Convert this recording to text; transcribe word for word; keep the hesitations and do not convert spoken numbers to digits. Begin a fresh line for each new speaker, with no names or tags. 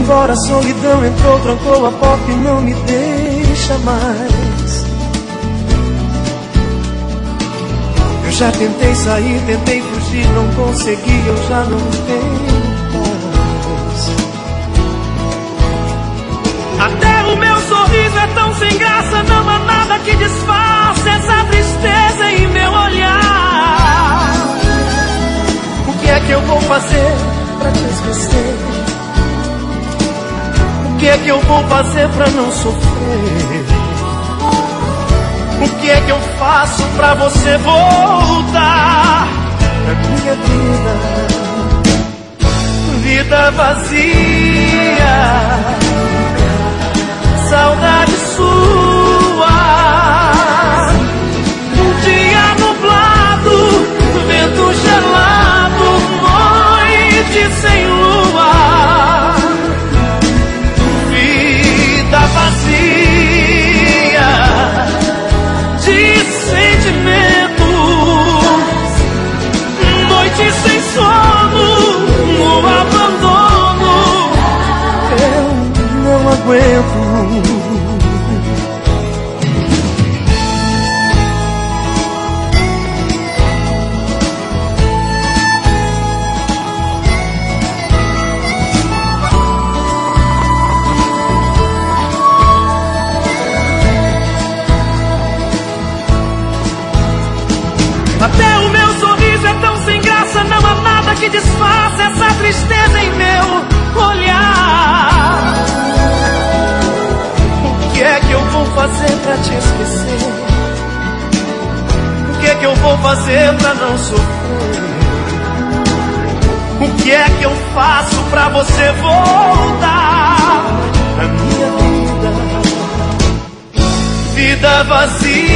agora a solidão entrou, trancou a porta e não me deixa mais. Eu já tentei sair, tentei fugir, não consegui, eu já não tenho paz. Até o meu sorriso é tão sem graça, não há nada que disfarce essa tristeza em meu olhar. O que é que eu vou fazer pra te esquecer? O que é que eu vou fazer pra não sofrer? O que é que eu faço pra você voltar pra minha vida? Vida vazia, saudade sua. Um dia nublado, vento gelado, noite sem lua. Vida vazia de sentimentos, noite sem sono, no abandono. Eu não aguento. Até o meu sorriso é tão sem graça, não há nada que disfarce essa tristeza em meu olhar. O que é que eu vou fazer pra te esquecer? O que é que eu vou fazer pra não sofrer? O que é que eu faço pra você voltar pra minha vida? Vida vazia,